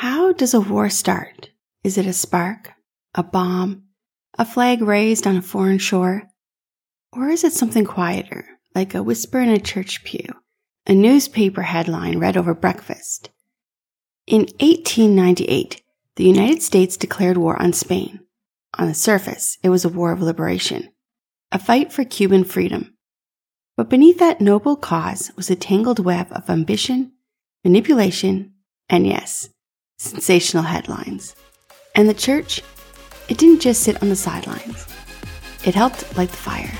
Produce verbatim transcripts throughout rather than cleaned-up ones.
How does a war start? Is it a spark, a bomb, a flag raised on a foreign shore? Or is it something quieter, like a whisper in a church pew, a newspaper headline read over breakfast? In eighteen ninety-eight, the United States declared war on Spain. On the surface, it was a war of liberation, a fight for Cuban freedom. But beneath that noble cause was a tangled web of ambition, manipulation, and yes, sensational headlines. And the church, it didn't just sit on the sidelines. It helped light the fire.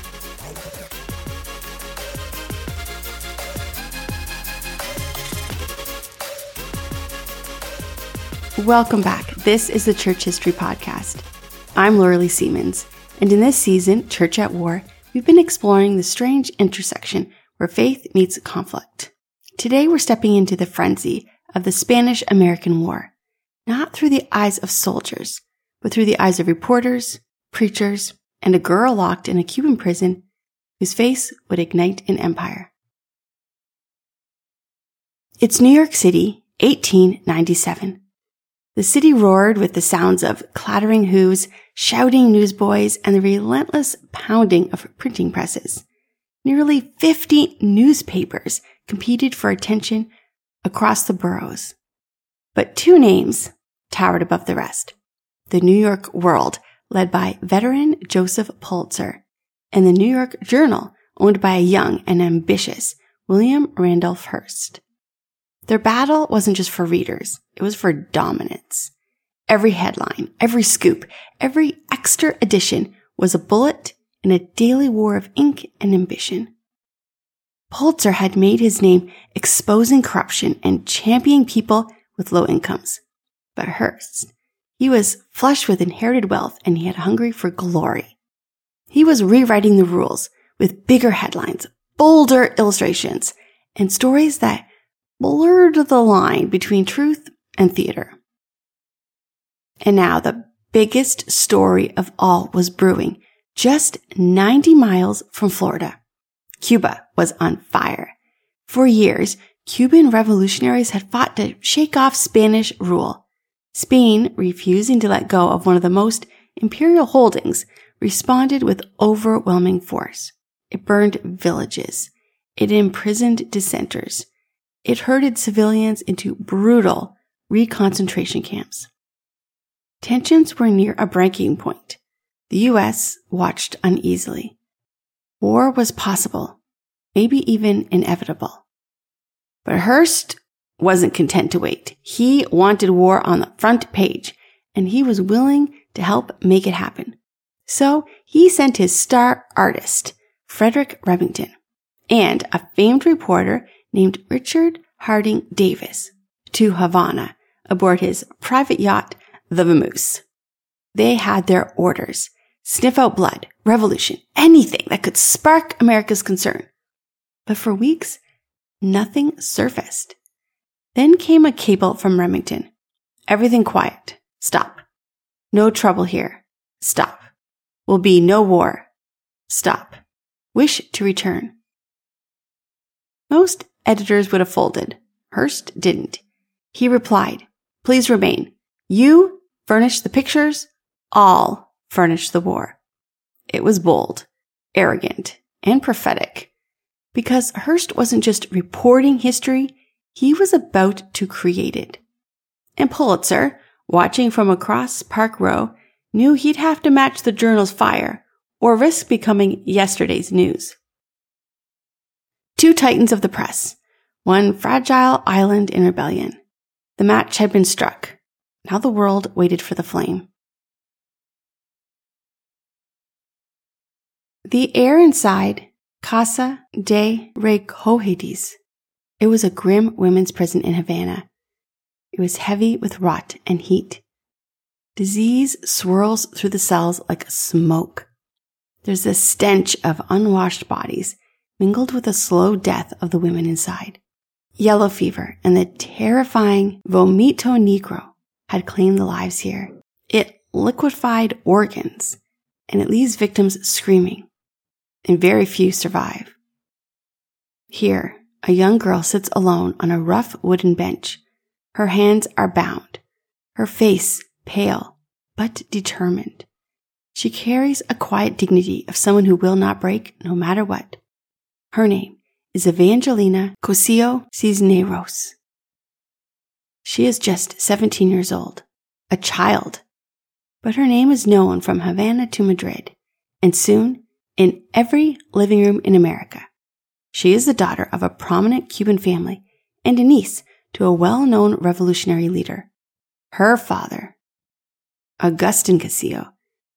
Welcome back. This is the Church History Podcast. I'm Laura-Lee Siemens, and in this season, Church at War, we've been exploring the strange intersection where faith meets conflict. Today, we're stepping into the frenzy of the Spanish-American War, not through the eyes of soldiers, but through the eyes of reporters, preachers, and a girl locked in a Cuban prison whose face would ignite an empire. It's New York City, eighteen ninety-seven. The city roared with the sounds of clattering hooves, shouting newsboys, and the relentless pounding of printing presses. Nearly fifty newspapers competed for attention across the boroughs. But two names towered above the rest. The New York World, led by veteran Joseph Pulitzer, and the New York Journal, owned by a young and ambitious William Randolph Hearst. Their battle wasn't just for readers, it was for dominance. Every headline, every scoop, every extra edition was a bullet in a daily war of ink and ambition. Pulitzer had made his name exposing corruption and championing people with low incomes. But Hearst, he was flush with inherited wealth and he had hungry for glory. He was rewriting the rules with bigger headlines, bolder illustrations, and stories that blurred the line between truth and theater. And now the biggest story of all was brewing just ninety miles from Florida. Cuba was on fire. For years, Cuban revolutionaries had fought to shake off Spanish rule. Spain, refusing to let go of one of the most imperial holdings, responded with overwhelming force. It burned villages. It imprisoned dissenters. It herded civilians into brutal reconcentration camps. Tensions were near a breaking point. The U S watched uneasily. War was possible, maybe even inevitable. But Hearst wasn't content to wait. He wanted war on the front page, and he was willing to help make it happen. So he sent his star artist, Frederic Remington, and a famed reporter named Richard Harding Davis to Havana aboard his private yacht, the Vamoose. They had their orders. Sniff out blood, revolution, anything that could spark America's concern. But for weeks, nothing surfaced. Then came a cable from Remington. Everything quiet. Stop. No trouble here. Stop. Will be no war. Stop. Wish to return. Most editors would have folded. Hearst didn't. He replied, please remain. You furnish the pictures. I'll furnish the war. It was bold, arrogant, and prophetic. Because Hearst wasn't just reporting history, he was about to create it. And Pulitzer, watching from across Park Row, knew he'd have to match the journal's fire or risk becoming yesterday's news. Two titans of the press, one fragile island in rebellion. The match had been struck. Now the world waited for the flame. The air inside Casa de Recogidas. It was a grim women's prison in Havana. It was heavy with rot and heat. Disease swirls through the cells like smoke. There's a stench of unwashed bodies mingled with the slow death of the women inside. Yellow fever and the terrifying vomito negro had claimed the lives here. It liquefied organs, and it leaves victims screaming, and very few survive. Here, a young girl sits alone on a rough wooden bench. Her hands are bound, her face pale but determined. She carries a quiet dignity of someone who will not break no matter what. Her name is Evangelina Cosio Cisneros. She is just seventeen years old, a child, but her name is known from Havana to Madrid, and soon in every living room in America. She is the daughter of a prominent Cuban family and a niece to a well-known revolutionary leader. Her father, Agustin Cosio,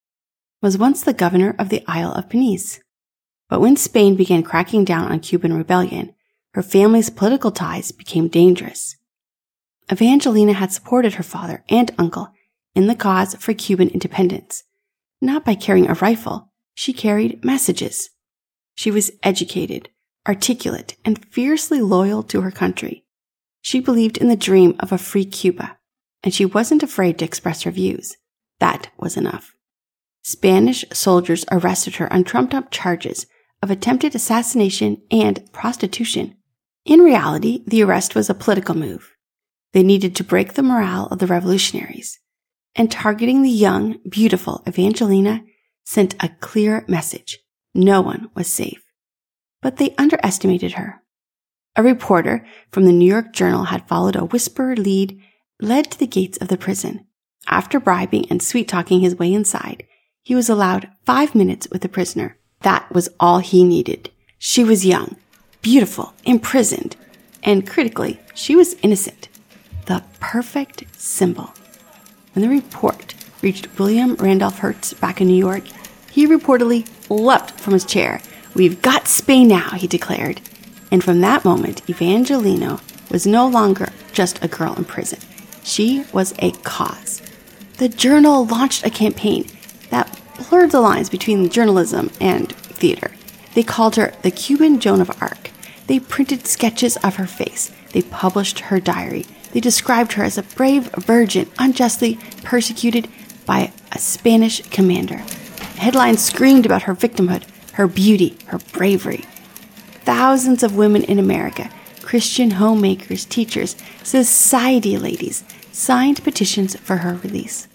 was once the governor of the Isle of Peniz. But when Spain began cracking down on Cuban rebellion, her family's political ties became dangerous. Evangelina had supported her father and uncle in the cause for Cuban independence. Not by carrying a rifle, she carried messages. She was educated, articulate, and fiercely loyal to her country. She believed in the dream of a free Cuba, and she wasn't afraid to express her views. That was enough. Spanish soldiers arrested her on trumped-up charges of attempted assassination and prostitution. In reality, the arrest was a political move. They needed to break the morale of the revolutionaries, and targeting the young, beautiful Evangelina sent a clear message. No one was safe. But they underestimated her. A reporter from the New York Journal had followed a whispered lead led to the gates of the prison. After bribing and sweet-talking his way inside, he was allowed five minutes with the prisoner. That was all he needed. She was young, beautiful, imprisoned, and critically, she was innocent. The perfect symbol. When the report reached William Randolph Hearst back in New York, he reportedly leapt from his chair. "We've got Spain now," he declared. And from that moment, Evangelina was no longer just a girl in prison. She was a cause. The Journal launched a campaign that blurred the lines between journalism and theater. They called her the Cuban Joan of Arc. They printed sketches of her face. They published her diary. They described her as a brave virgin unjustly persecuted by a Spanish commander. Headlines screamed about her victimhood, her beauty, her bravery. Thousands of women in America, Christian homemakers, teachers, society ladies, signed petitions for her release.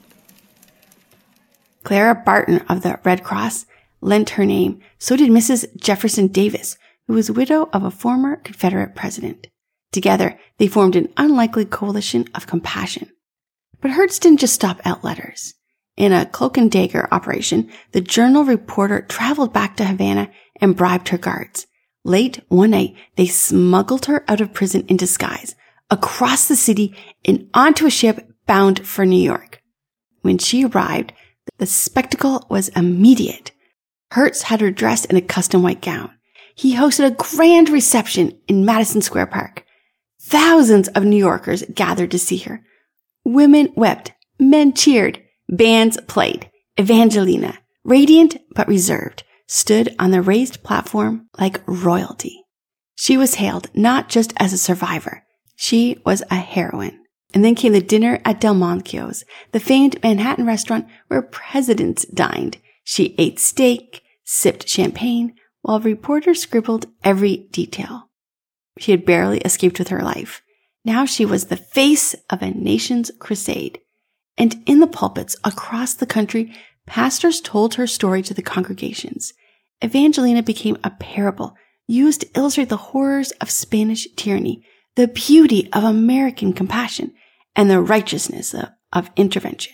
Clara Barton of the Red Cross lent her name. So did Missus Jefferson Davis, who was widow of a former Confederate president. Together, they formed an unlikely coalition of compassion. But Hearst didn't just stop at letters. In a cloak and dagger operation, the Journal reporter traveled back to Havana and bribed her guards. Late one night, they smuggled her out of prison in disguise, across the city and onto a ship bound for New York. When she arrived, the spectacle was immediate. Hearst had her dressed in a custom white gown. He hosted a grand reception in Madison Square Park. Thousands of New Yorkers gathered to see her. Women wept, men cheered, bands played. Evangelina, radiant but reserved, stood on the raised platform like royalty. She was hailed not just as a survivor, she was a heroine. And then came the dinner at Delmonico's, the famed Manhattan restaurant where presidents dined. She ate steak, sipped champagne, while reporters scribbled every detail. She had barely escaped with her life. Now she was the face of a nation's crusade. And in the pulpits across the country, pastors told her story to the congregations. Evangelina became a parable used to illustrate the horrors of Spanish tyranny, the beauty of American compassion, and the righteousness of, of intervention.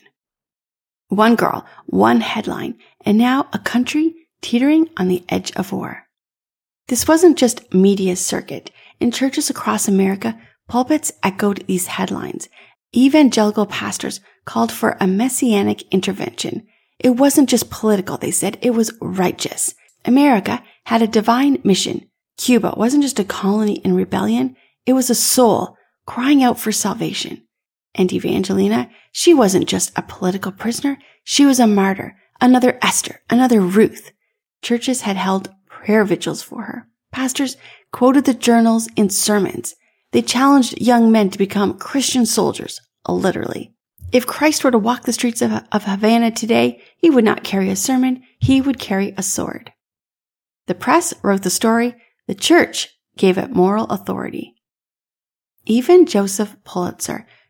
One girl, one headline, and now a country teetering on the edge of war. This wasn't just media's circuit. In churches across America, pulpits echoed these headlines. Evangelical pastors called for a messianic intervention. It wasn't just political, they said, it was righteous. America had a divine mission. Cuba wasn't just a colony in rebellion, it was a soul crying out for salvation. And Evangelina, she wasn't just a political prisoner, she was a martyr, another Esther, another Ruth. Churches had held prayer vigils for her. Pastors quoted the journals in sermons. They challenged young men to become Christian soldiers, literally. If Christ were to walk the streets of, of Havana today, he would not carry a sermon, he would carry a sword. The press wrote the story, the church gave it moral authority. Even Joseph Pulitzer,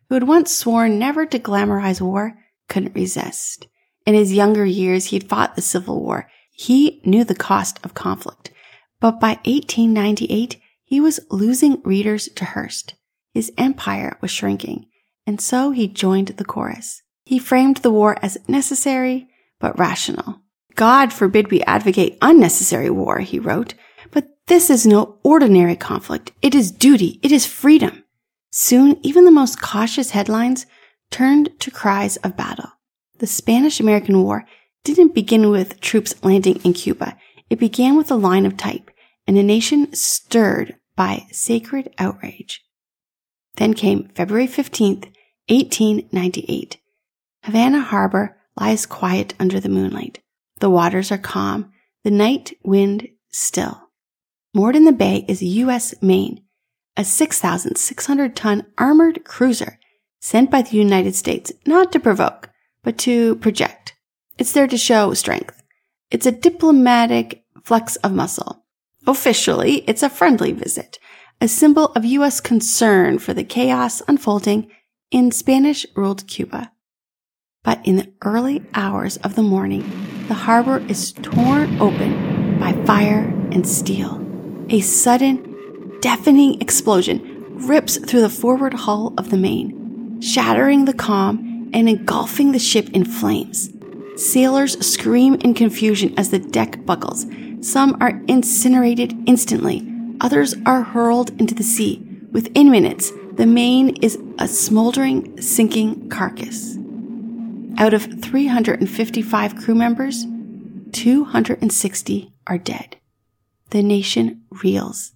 who had once sworn never to glamorize war, couldn't resist. In his younger years, he'd fought the Civil War. He knew the cost of conflict. But by eighteen ninety-eight, he was losing readers to Hearst. His empire was shrinking, and so he joined the chorus. He framed the war as necessary, but rational. God forbid we advocate unnecessary war, he wrote, but this is no ordinary conflict. It is duty. It is freedom. Soon, even the most cautious headlines turned to cries of battle. The Spanish-American War didn't begin with troops landing in Cuba. It began with a line of type and a nation stirred by sacred outrage. Then came February fifteenth, eighteen ninety-eight. Havana Harbor lies quiet under the moonlight. The waters are calm, the night wind still. Moored in the bay is U S Maine, a six thousand six hundred ton armored cruiser sent by the United States not to provoke, but to project. It's there to show strength. It's a diplomatic flex of muscle. Officially, it's a friendly visit, a symbol of U S concern for the chaos unfolding in Spanish-ruled Cuba. But in the early hours of the morning, the harbor is torn open by fire and steel. A sudden, deafening explosion rips through the forward hull of the Maine, shattering the calm and engulfing the ship in flames. Sailors scream in confusion as the deck buckles. Some are incinerated instantly. Others are hurled into the sea. Within minutes, the Maine is a smoldering, sinking carcass. Out of three hundred fifty-five crew members, two hundred sixty are dead. The nation reels.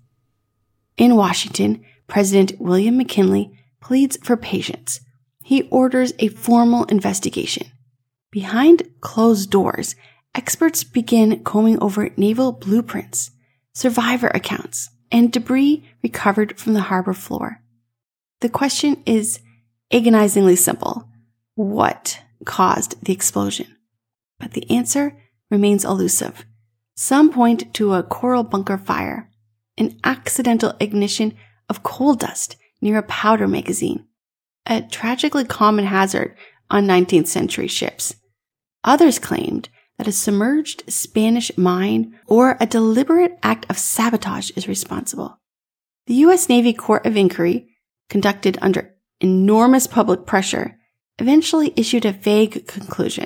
In Washington, President William McKinley pleads for patience. He orders a formal investigation. Behind closed doors, experts begin combing over naval blueprints, survivor accounts, and debris recovered from the harbor floor. The question is agonizingly simple. What caused the explosion? But the answer remains elusive. Some point to a coral bunker fire, an accidental ignition of coal dust near a powder magazine, a tragically common hazard on nineteenth century ships. Others claimed that a submerged Spanish mine or a deliberate act of sabotage is responsible. The U S Navy Court of Inquiry, conducted under enormous public pressure, eventually issued a vague conclusion.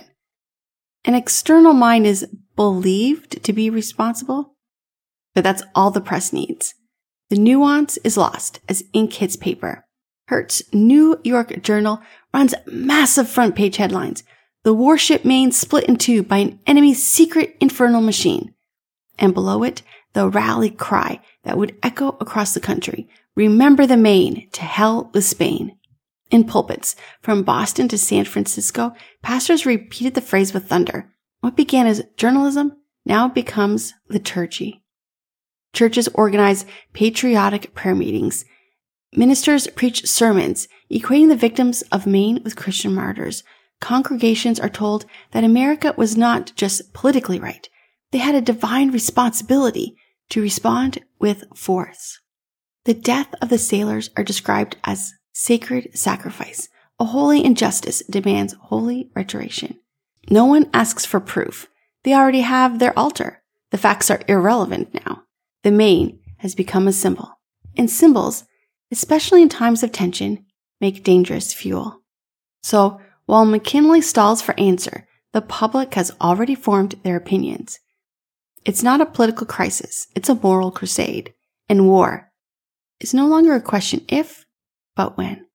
An external mine is believed to be responsible, but that's all the press needs. The nuance is lost as ink hits paper. Hearst's New York Journal runs massive front page headlines. The warship Maine split in two by an enemy's secret infernal machine. And below it, the rally cry that would echo across the country. Remember the Maine, to hell with Spain. In pulpits, from Boston to San Francisco, pastors repeated the phrase with thunder. What began as journalism now becomes liturgy. Churches organize patriotic prayer meetings. Ministers preach sermons, equating the victims of Maine with Christian martyrs. Congregations are told that America was not just politically right. They had a divine responsibility to respond with force. The death of the sailors are described as sacred sacrifice. A holy injustice demands holy retribution. No one asks for proof. They already have their altar. The facts are irrelevant now. The Maine has become a symbol. And symbols, especially in times of tension, make dangerous fuel. So, while McKinley stalls for answer, the public has already formed their opinions. It's not a political crisis. It's a moral crusade. And war is no longer a question if, but when.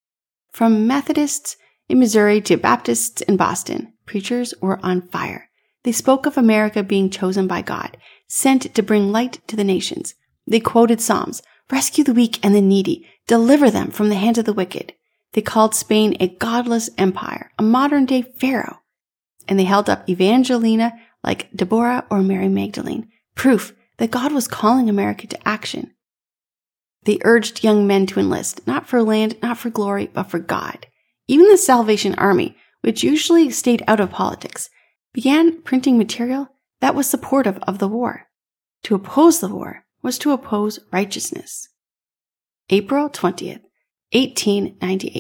From Methodists in Missouri to Baptists in Boston, preachers were on fire. They spoke of America being chosen by God, sent to bring light to the nations. They quoted Psalms, rescue the weak and the needy, deliver them from the hand of the wicked. They called Spain a godless empire, a modern-day Pharaoh. And they held up Evangelina like Deborah or Mary Magdalene, proof that God was calling America to action. They urged young men to enlist, not for land, not for glory, but for God. Even the Salvation Army, which usually stayed out of politics, began printing material that was supportive of the war. To oppose the war was to oppose righteousness. April twentieth, eighteen ninety-eight.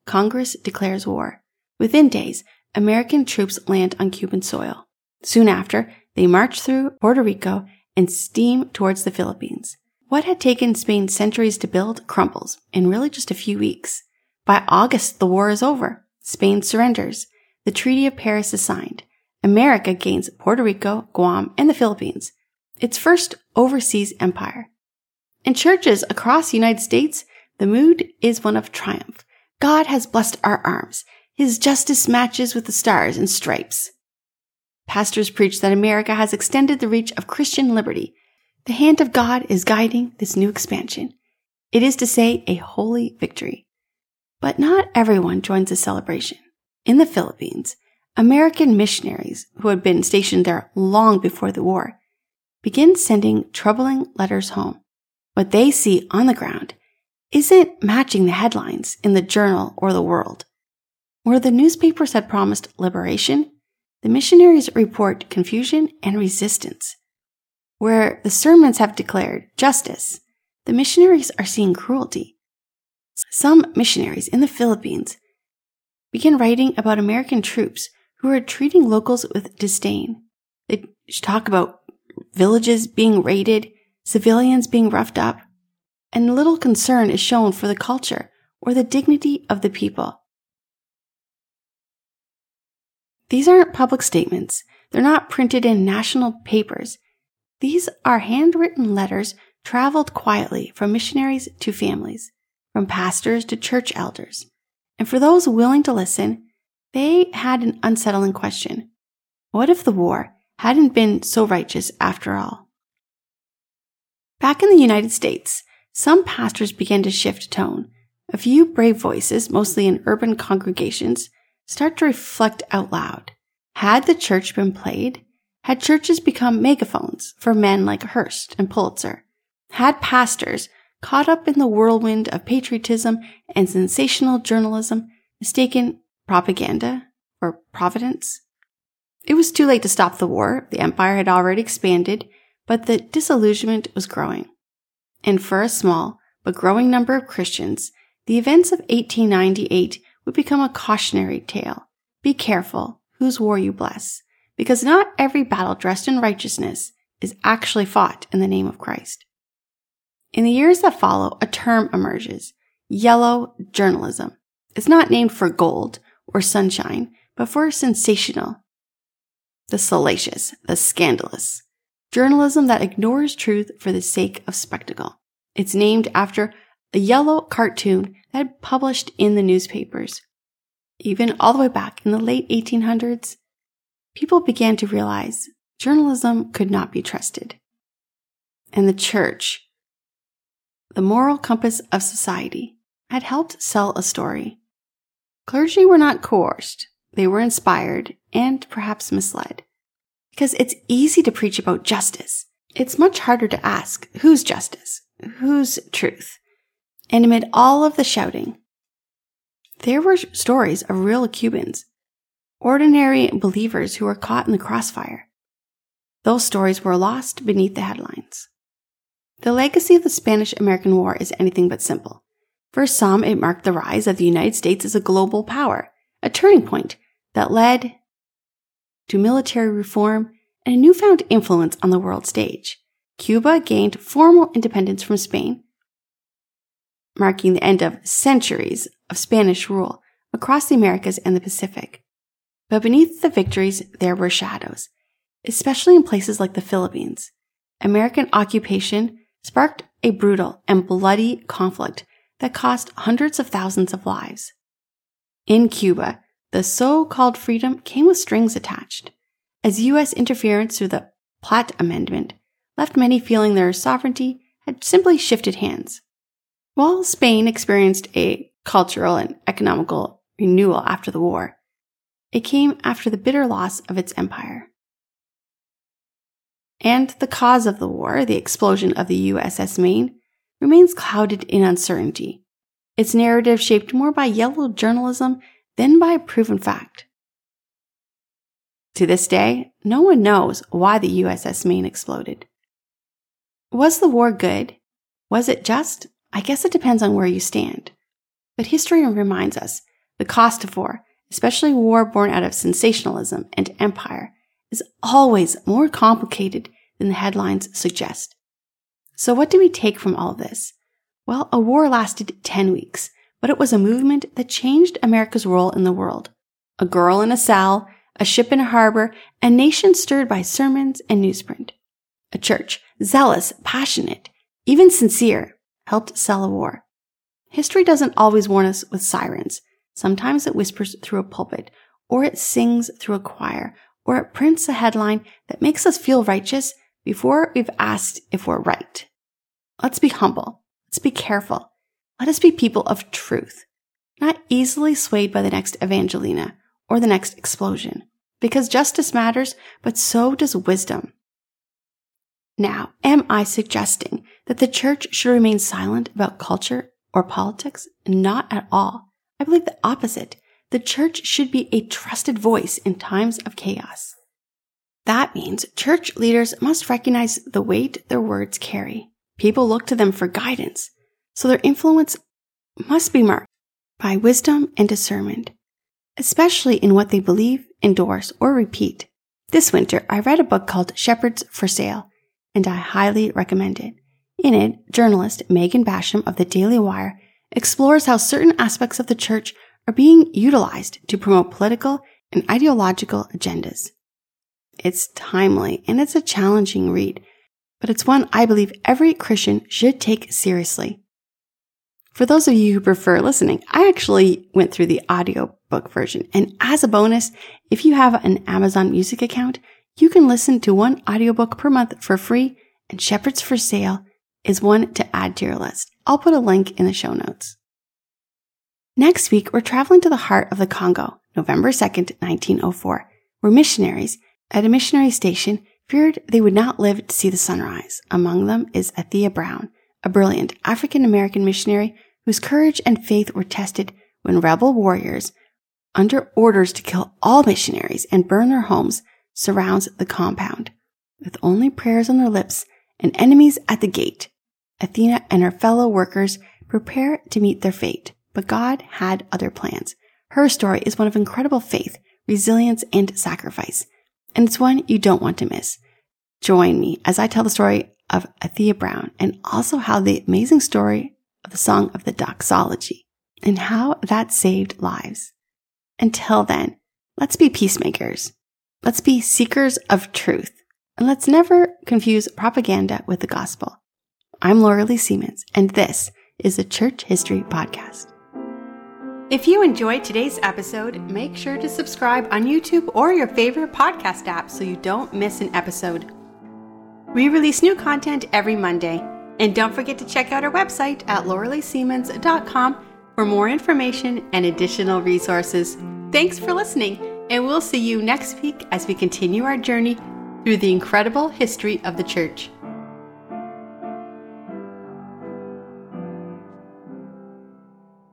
Congress declares war. Within days, American troops land on Cuban soil. Soon after, they march through Puerto Rico and steam towards the Philippines. What had taken Spain centuries to build crumbles in really just a few weeks. By August, the war is over. Spain surrenders. The Treaty of Paris is signed. America gains Puerto Rico, Guam, and the Philippines, its first overseas empire. In churches across the United States, the mood is one of triumph. God has blessed our arms. His justice matches with the stars and stripes. Pastors preach that America has extended the reach of Christian liberty. The hand of God is guiding this new expansion. It is to say, a holy victory. But not everyone joins the celebration. In the Philippines, American missionaries, who had been stationed there long before the war, begin sending troubling letters home. What they see on the ground isn't matching the headlines in the Journal or the World. Where the newspapers had promised liberation, the missionaries report confusion and resistance. Where the sermons have declared justice, the missionaries are seeing cruelty. Some missionaries in the Philippines begin writing about American troops who are treating locals with disdain. They talk about villages being raided, civilians being roughed up, and little concern is shown for the culture or the dignity of the people. These aren't public statements. They're not printed in national papers. These are handwritten letters traveled quietly from missionaries to families, from pastors to church elders. And for those willing to listen, they had an unsettling question. What if the war hadn't been so righteous after all? Back in the United States, some pastors began to shift tone. A few brave voices, mostly in urban congregations, start to reflect out loud. Had the church been played? Had churches become megaphones for men like Hearst and Pulitzer? Had pastors, caught up in the whirlwind of patriotism and sensational journalism, mistaken propaganda for providence? It was too late to stop the war. The empire had already expanded, but the disillusionment was growing. And for a small but growing number of Christians, the events of eighteen ninety-eight would become a cautionary tale. Be careful whose war you bless, because not every battle dressed in righteousness is actually fought in the name of Christ. In the years that follow, a term emerges, yellow journalism. It's not named for gold or sunshine, but for sensational, the salacious, the scandalous, journalism that ignores truth for the sake of spectacle. It's named after a yellow cartoon that had published in the newspapers. Even all the way back in the late eighteen hundreds, people began to realize journalism could not be trusted. And the church, the moral compass of society, had helped sell a story. Clergy were not coerced. They were inspired and perhaps misled. Because it's easy to preach about justice. It's much harder to ask whose justice, whose truth. And amid all of the shouting, there were stories of real Cubans, ordinary believers who were caught in the crossfire. Those stories were lost beneath the headlines. The legacy of the Spanish-American War is anything but simple. For some, it marked the rise of the United States as a global power, a turning point that led to military reform and a newfound influence on the world stage. Cuba gained formal independence from Spain, marking the end of centuries of Spanish rule across the Americas and the Pacific. But beneath the victories, there were shadows, especially in places like the Philippines. American occupation sparked a brutal and bloody conflict that cost hundreds of thousands of lives. In Cuba, the so-called freedom came with strings attached, as U S interference through the Platt Amendment left many feeling their sovereignty had simply shifted hands. While Spain experienced a cultural and economical renewal after the war, it came after the bitter loss of its empire. And the cause of the war, the explosion of the U S S Maine, remains clouded in uncertainty, its narrative shaped more by yellow journalism than by proven fact. To this day, no one knows why the U S S Maine exploded. Was the war good? Was it just? I guess it depends on where you stand. But history reminds us The cost of war, especially war born out of sensationalism and empire, is always more complicated than the headlines suggest. So what do we take from all of this? Well, a war lasted ten weeks, but it was a movement that changed America's role in the world. A girl in a cell, a ship in a harbor, a nation stirred by sermons and newsprint. A church, zealous, passionate, even sincere, helped sell a war. History doesn't always warn us with sirens. Sometimes it whispers through a pulpit, or it sings through a choir, or it prints a headline that makes us feel righteous before we've asked if we're right. Let's be humble. Let's be careful. Let us be people of truth, not easily swayed by the next Evangelina or the next explosion, because justice matters, but so does wisdom. Now, am I suggesting that the church should remain silent about culture or politics? Not at all. I believe the opposite. The church should be a trusted voice in times of chaos. That means church leaders must recognize the weight their words carry. People look to them for guidance, so their influence must be marked by wisdom and discernment, especially in what they believe, endorse, or repeat. This winter, I read a book called Shepherds for Sale, and I highly recommend it. In it, journalist Megan Basham of the Daily Wire explores how certain aspects of the church are being utilized to promote political and ideological agendas. It's timely and it's a challenging read, but it's one I believe every Christian should take seriously. For those of you who prefer listening, I actually went through the audiobook version, and as a bonus, if you have an Amazon Music account, you can listen to one audiobook per month for free, and Shepherds for Sale is one to add to your list. I'll put a link in the show notes. Next week, we're traveling to the heart of the Congo, November second, nineteen oh four, where missionaries at a missionary station feared they would not live to see the sunrise. Among them is Athea Brown, a brilliant African-American missionary whose courage and faith were tested when rebel warriors, under orders to kill all missionaries and burn their homes, surrounds the compound. With only prayers on their lips and enemies at the gate, Athea and her fellow workers prepare to meet their fate. But God had other plans. Her story is one of incredible faith, resilience, and sacrifice. And it's one you don't want to miss. Join me as I tell the story of Athea Brown and also how the amazing story of the Song of the Doxology and how that saved lives. Until then, let's be peacemakers. Let's be seekers of truth. And let's never confuse propaganda with the gospel. I'm Laura Lee Siemens, and this is the Church History Podcast. If you enjoyed today's episode, make sure to subscribe on YouTube or your favorite podcast app so you don't miss an episode. We release new content every Monday, and don't forget to check out our website at laura lee siemens dot com for more information and additional resources. Thanks for listening, and we'll see you next week as we continue our journey through the incredible history of the church.